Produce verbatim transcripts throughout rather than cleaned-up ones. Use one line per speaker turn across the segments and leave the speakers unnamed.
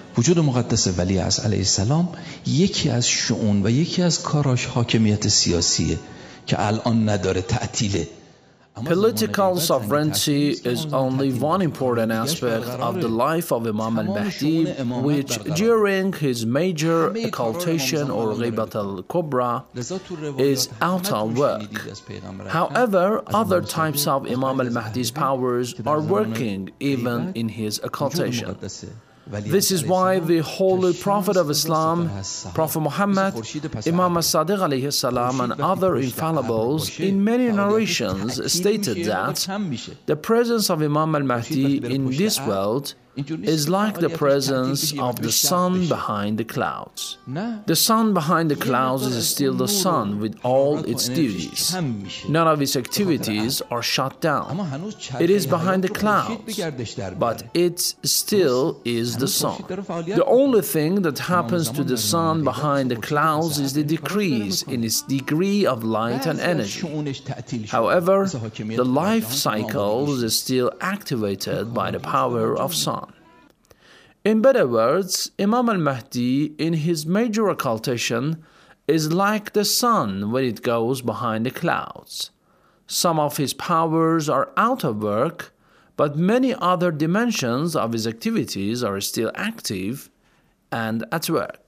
وجود مقدس ولیعصر علیه السلام یکی از شؤون و یکی از کاراش حاکمیت سیاسیه که الان نداره، تعطیله.
Political sovereignty is only one important aspect of the life of Imam al-Mahdi, which during his major occultation or Ghibat al-Kubra is out of work. However, other types of Imam al-Mahdi's powers are working even in his occultation. This is why the Holy Prophet of Islam, Prophet Muhammad, Imam as-Sadiq alayhi salam, and other infallibles in many narrations stated that the presence of Imam al-Mahdi in this world is like the presence of the sun behind the clouds. The sun behind the clouds is still the sun with all its duties. None of its activities are shut down. It is behind the clouds, but it still is the sun. The only thing that happens to the sun behind the clouds is the decrease in its degree of light and energy. However, the life cycle is still activated by the power of sun. In better words, Imam al-Mahdi in his major occultation is like the sun when it goes behind the clouds. Some of his powers are out of work, but many other dimensions of his activities are still active and at work.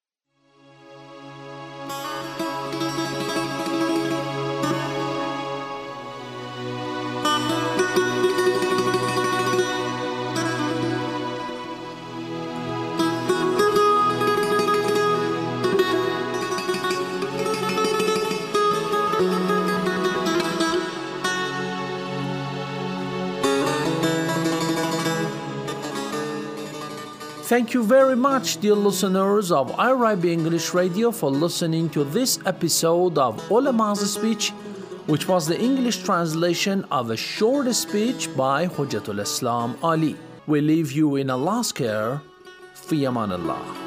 Thank you very much, dear listeners of I R I B English Radio, for listening to this episode of Ulama's Speech, which was the English translation of a short speech by Hujjatul Islam Ali. We leave you in Allah's care. Fi Aman Allah.